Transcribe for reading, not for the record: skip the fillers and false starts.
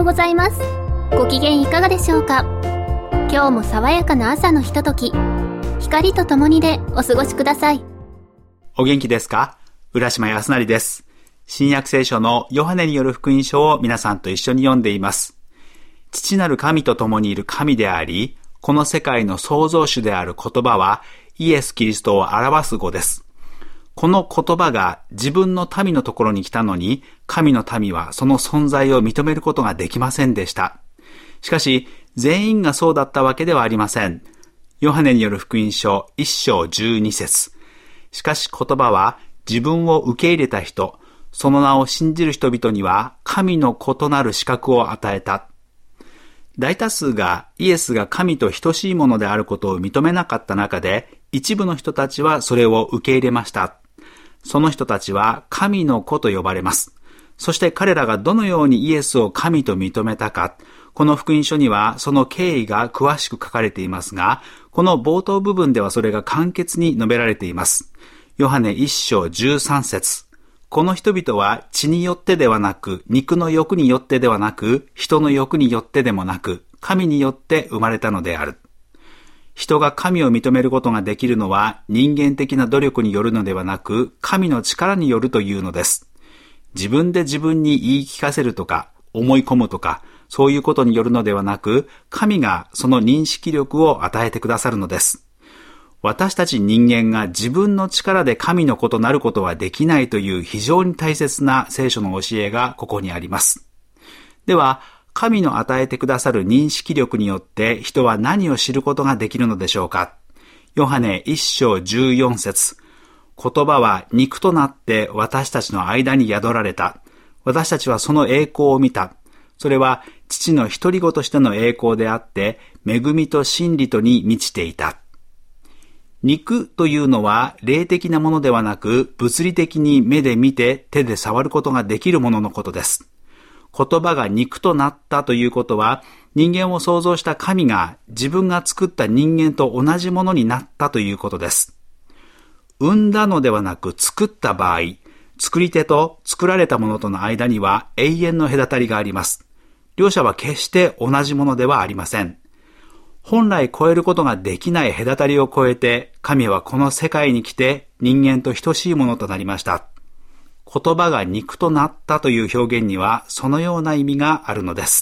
ございます。ご機嫌いかがでしょうか。今日も爽やかな朝のひととき、光とともにでお過ごしください。 お元気ですか？浦島康成です。新約聖書のヨハネによる福音書を皆さんと一緒に読んでいます。父なる神と共にいる神であり、この世界の創造主である言葉はイエス・キリストを表す語です。この言葉が自分の民のところに来たのに、神の民はその存在を認めることができませんでした。しかし、全員がそうだったわけではありません。ヨハネによる福音書1章12節。しかし言葉は自分を受け入れた人、その名を信じる人々には神の異なる資格を与えた。大多数がイエスが神と等しいものであることを認めなかった中で、一部の人たちはそれを受け入れました。その人たちは神の子と呼ばれます。そして彼らがどのようにイエスを神と認めたか、この福音書にはその経緯が詳しく書かれていますが、この冒頭部分ではそれが簡潔に述べられています。ヨハネ1章13節。この人々は血によってではなく、肉の欲によってではなく、人の欲によってでもなく、神によって生まれたのである。人が神を認めることができるのは人間的な努力によるのではなく、神の力によるというのです。自分で自分に言い聞かせるとか、思い込むとか、そういうことによるのではなく、神がその認識力を与えてくださるのです。私たち人間が自分の力で神の子となることはできないという非常に大切な聖書の教えがここにあります。では、神の与えてくださる認識力によって人は何を知ることができるのでしょうか。ヨハネ1章14節。言葉は肉となって私たちの間に宿られた。私たちはその栄光を見た。それは父の独り子としての栄光であって、恵みと真理とに満ちていた。肉というのは霊的なものではなく、物理的に目で見て手で触ることができるもののことです。言葉が肉となったということは、人間を創造した神が自分が作った人間と同じものになったということです。生んだのではなく作った場合、作り手と作られたものとの間には永遠の隔たりがあります。両者は決して同じものではありません。本来超えることができない隔たりを超えて、神はこの世界に来て人間と等しいものとなりました。言葉が肉となったという表現にはそのような意味があるのです。